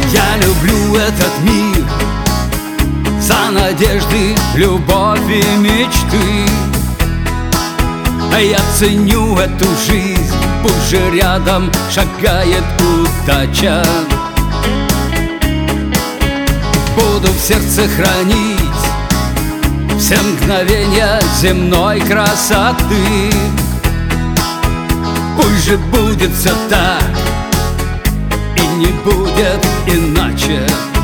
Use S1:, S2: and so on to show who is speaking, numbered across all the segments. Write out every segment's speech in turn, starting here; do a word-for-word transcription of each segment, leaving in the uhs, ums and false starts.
S1: Я люблю этот мир за надежды, любовь и мечты. А я ценю эту жизнь, пусть же рядом шагает удача. Буду в сердце хранить все мгновения земной красоты. Пусть же будет все так, и не будет иначе.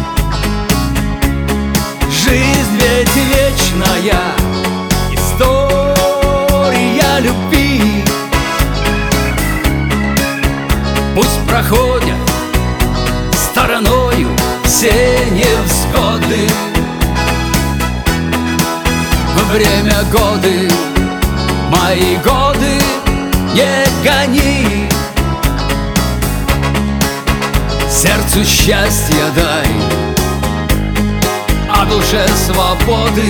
S1: Жизнь ведь вечная, история любви. Пусть проходят стороною все невзгоды. Время, годы, мои годы не гони. Сердцу счастья дай, а душе свободы.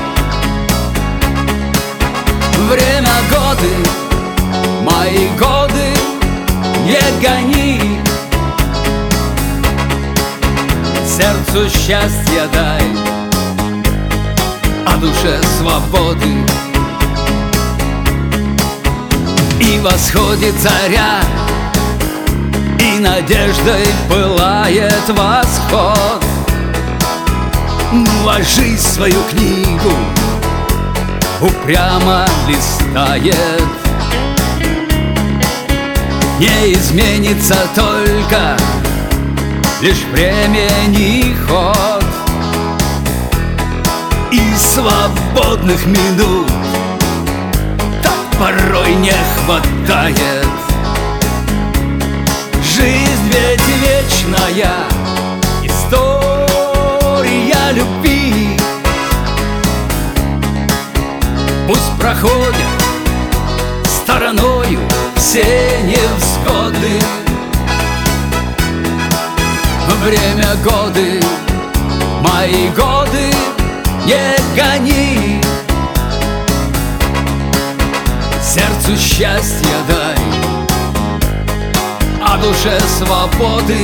S1: Время, годы, мои годы не гони. Сердцу счастья дай, а душе свободы. И восходит заря, и надеждой пылает восход. Ну а жизнь свою книгу упрямо листает. Не изменится только лишь времени ход. И свободных минут так порой не хватает. Жизнь ведь вечная, история любви. Пусть проходят стороною все невзгоды. Время, годы, мои годы не гони. Сердцу счастья дай, а душе свободы.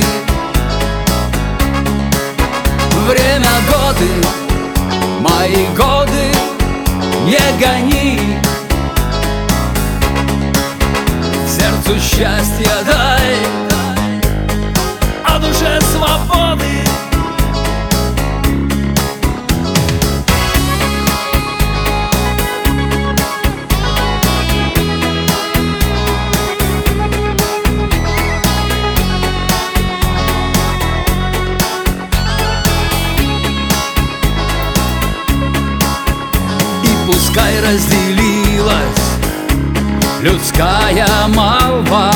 S1: Время, годы, мои годы не гони. Сердцу счастья дай, а душе свободы. Пускай разделилась людская молва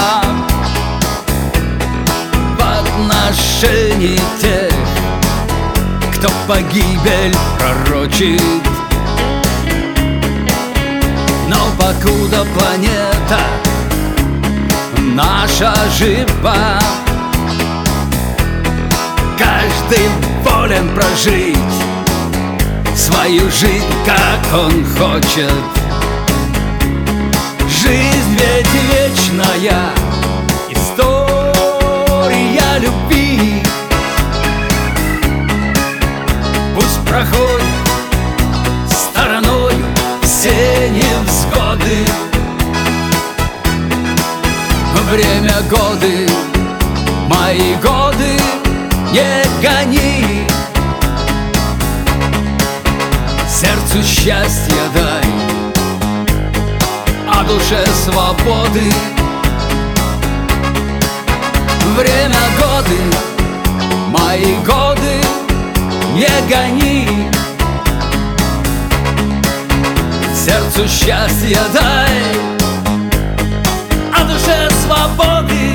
S1: в отношении тех, кто погибель пророчит. Но покуда планета наша жива, каждый волен прожить свою жизнь, как он хочет. Жизнь ведь вечная, история любви. Пусть проходят стороною все невзгоды. Время, годы, мои годы не гони. Сердцу счастья дай, а душе свободы. Время, годы, мои годы не гони. Сердцу счастья дай, а душе свободы.